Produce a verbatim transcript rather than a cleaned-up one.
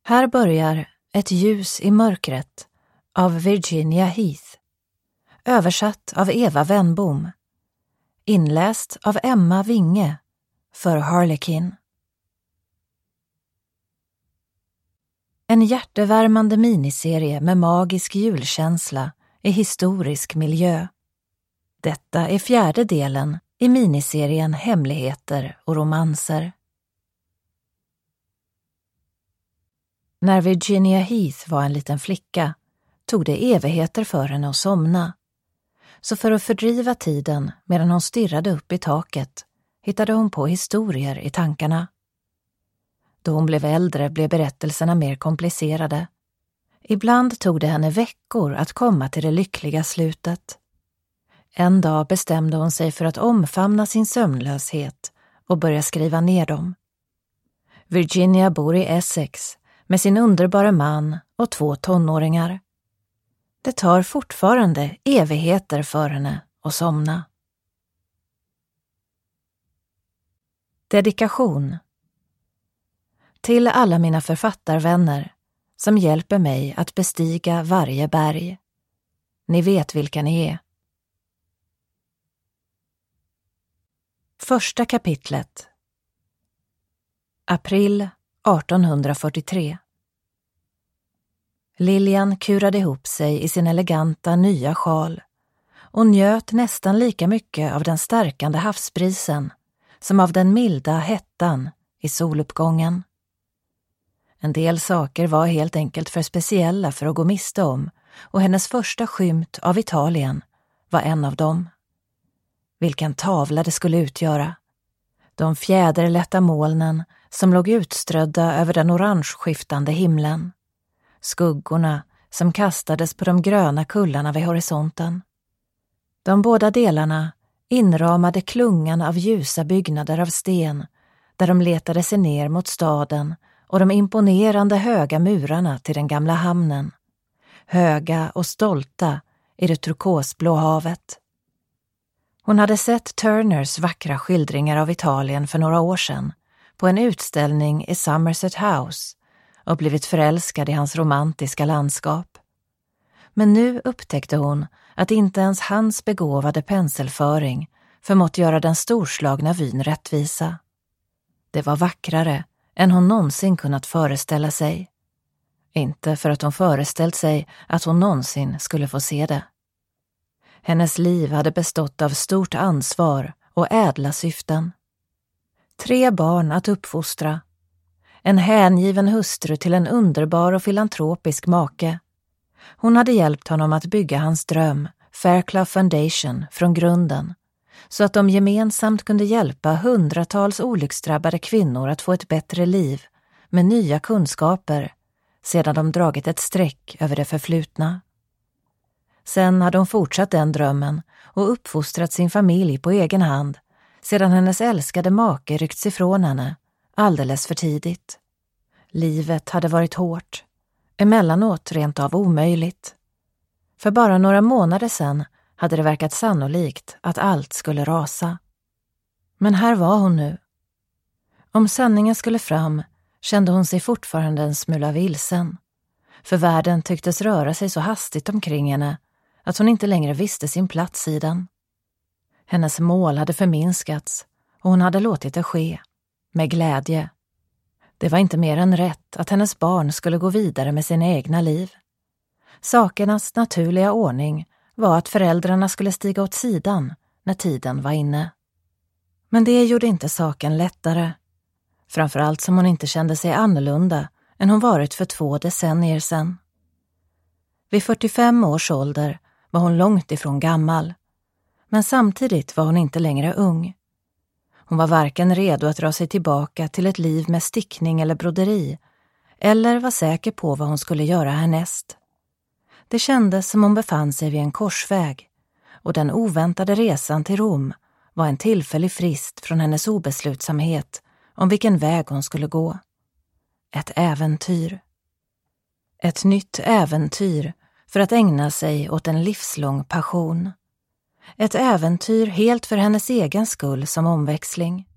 Här börjar Ett ljus i mörkret av Virginia Heath. Översatt av Eva Wennbom. Inläst av Emma Winge för Harlequin. En hjärtevärmande miniserie med magisk julkänsla i historisk miljö. Detta är fjärde delen i miniserien Hemligheter och romanser. När Virginia Heath var en liten flicka tog det evigheter för henne att somna. Så för att fördriva tiden medan hon stirrade upp i taket hittade hon på historier i tankarna. Då hon blev äldre blev berättelserna mer komplicerade. Ibland tog det henne veckor att komma till det lyckliga slutet. En dag bestämde hon sig för att omfamna sin sömnlöshet och börja skriva ner dem. Virginia bor i Essex med sin underbara man och två tonåringar. Det tar fortfarande evigheter för henne att somna. Dedikation. Till alla mina författarvänner som hjälper mig att bestiga varje berg. Ni vet vilka ni är. Första kapitlet. April artonhundrafyrtiotre. Lilian kurade ihop sig i sin eleganta nya sjal och njöt nästan lika mycket av den stärkande havsbrisen som av den milda hettan i soluppgången. En del saker var helt enkelt för speciella för att gå miste om, och hennes första skymt av Italien var en av dem. Vilken tavla det skulle utgöra. De fjäderlätta molnen som låg utströdda över den orangeskiftande himlen. Skuggorna som kastades på de gröna kullarna vid horisonten. De båda delarna inramade klungan av ljusa byggnader av sten där de letade sig ner mot staden och de imponerande höga murarna till den gamla hamnen. Höga och stolta i det turkosblå havet. Hon hade sett Turners vackra skildringar av Italien för några år sedan på en utställning i Somerset House och blivit förälskad i hans romantiska landskap. Men nu upptäckte hon att inte ens hans begåvade penselföring förmått göra den storslagna vyn rättvisa. Det var vackrare än hon någonsin kunnat föreställa sig. Inte för att hon föreställt sig att hon någonsin skulle få se det. Hennes liv hade bestått av stort ansvar och ädla syften. Tre barn att uppfostra. En hängiven hustru till en underbar och filantropisk make. Hon hade hjälpt honom att bygga hans dröm, Fairclough Foundation, från grunden, så att de gemensamt kunde hjälpa hundratals olycksdrabbade kvinnor att få ett bättre liv med nya kunskaper sedan de dragit ett streck över det förflutna. Sen hade hon fortsatt den drömmen och uppfostrat sin familj på egen hand sedan hennes älskade make ryckts ifrån henne alldeles för tidigt. Livet hade varit hårt, emellanåt rent av omöjligt. För bara några månader sedan hade det verkat sannolikt att allt skulle rasa. Men här var hon nu. Om sanningen skulle fram kände hon sig fortfarande en smula vilsen. För världen tycktes röra sig så hastigt omkring henne att hon inte längre visste sin plats i den. Hennes mål hade förminskats och hon hade låtit det ske, med glädje. Det var inte mer än rätt att hennes barn skulle gå vidare med sina egna liv. Sakernas naturliga ordning var att föräldrarna skulle stiga åt sidan när tiden var inne. Men det gjorde inte saken lättare. Framförallt som hon inte kände sig annorlunda än hon varit för två decennier sedan. Vid fyrtiofem års ålder var hon långt ifrån gammal. Men samtidigt var hon inte längre ung. Hon var varken redo att dra sig tillbaka till ett liv med stickning eller broderi, eller var säker på vad hon skulle göra härnäst. Det kändes som hon befann sig vid en korsväg, och den oväntade resan till Rom var en tillfällig frist från hennes obeslutsamhet om vilken väg hon skulle gå. Ett äventyr. Ett nytt äventyr för att ägna sig åt en livslång passion. Ett äventyr helt för hennes egen skull som omväxling.